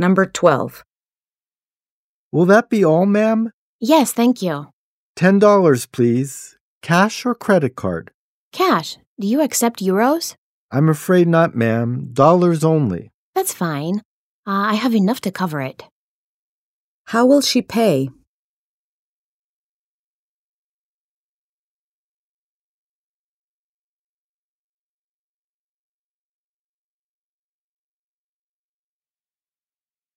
Number 12. Will that be all, ma'am? Yes, thank you. $10, please. Cash or credit card? Cash. Do you accept euros? I'm afraid not, ma'am. Dollars only. That's fine. I have enough to cover it. How will she pay?